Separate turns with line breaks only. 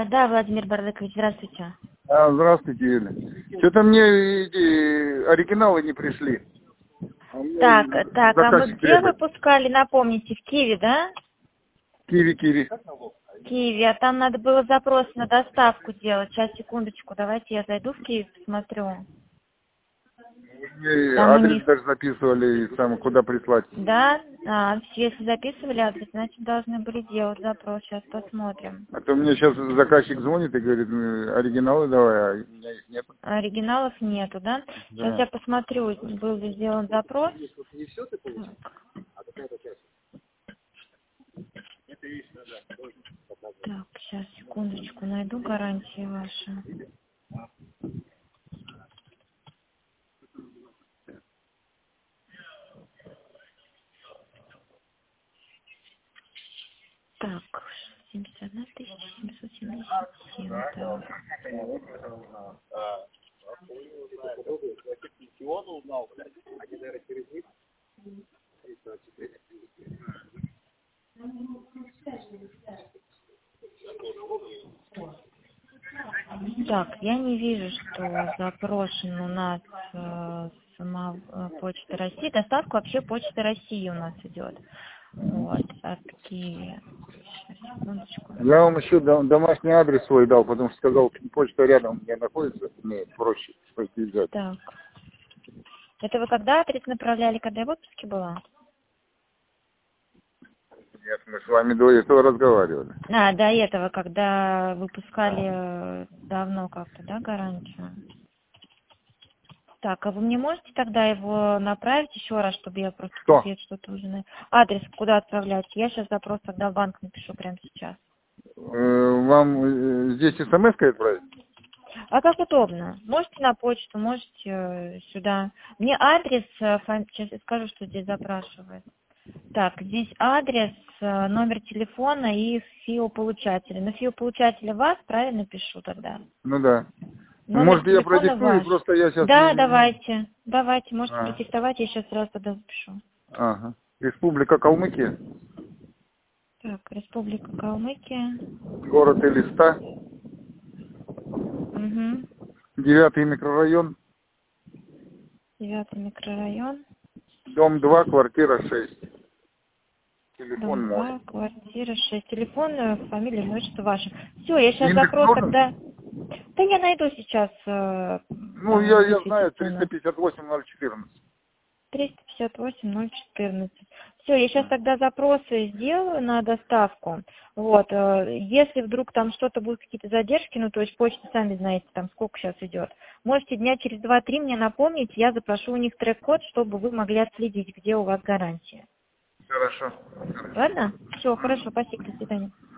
Да, Владимир Бардыкович, здравствуйте.
Здравствуйте, Юля. Что-то мне эти оригиналы не пришли.
Так, а мы
Заказчик
где
требует.
выпускали, напомните, в Киеве, да?
Киви.
В Киеве, а там надо было запрос на доставку делать. Сейчас, секундочку, давайте я зайду в Киев, посмотрю.
Мне
Там у
адрес
них,
даже записывали, и сам куда прислать.
да? Если записывали адрес, значит, должны были делать запрос. Сейчас посмотрим.
А то мне сейчас заказчик звонит и говорит, оригиналы давай, а у меня их нет.
Оригиналов нету, да? Сейчас
Да.
я посмотрю, был ли сделан запрос. Так, сейчас, секундочку, найду гарантии ваши. Так, 71 777, так. Так, я не вижу, что запрошен у нас сама Почта России. Доставка вообще Почты России у нас идет. Вот, от Киева. Сейчас, секундочку.
Я вам еще домашний адрес свой дал, потому что сказал, почта рядом у меня находится, мне проще пойти взять.
Так. Это вы когда адрес направляли, когда я в отпуске была?
Нет, мы с вами до этого разговаривали.
До этого, когда выпускали давно как-то, да, гарантию? Так, а вы мне можете тогда его направить еще раз, чтобы я просто
Что?
что-то узнаю? Адрес куда отправлять? Я сейчас запрос тогда в банк напишу прямо сейчас.
Вам здесь смс-кой отправить?
А как удобно? Можете на почту, можете сюда. Мне адрес, сейчас я скажу, что здесь запрашивает. Так, здесь адрес, номер телефона и ФИО-получателя. На ФИО-получателя вас правильно пишу тогда?
Ну да.
Номер
Может, я
телефона
продиктую,
ваш.
просто я сейчас
Да,
не...
давайте, можете продиктовать, я сейчас сразу тогда запишу.
Ага. Республика Калмыкия,
Так, Республика Калмыкия.
город Элиста,
Угу.
9-й микрорайон,
9-й микрорайон.
дом 2, квартира 6. Телефон
Дом
мой.
2, квартира 6. Телефон, фамилия, имя, отчество ваше. Все, я сейчас
Индекс
запрос
нужен?
тогда... Да я найду сейчас,
Ну,
там
я знаю,
высветится у нас.
358-014.
358-014. Все, я сейчас тогда запросы сделаю на доставку. Вот, если вдруг там что-то будут какие-то задержки, ну, то есть почта, сами знаете, там сколько сейчас идет, можете дня через 2-3 мне напомнить, я запрошу у них трек-код, чтобы вы могли отследить, где у вас гарантия.
Хорошо.
Ладно? Все, хорошо, спасибо, до свидания.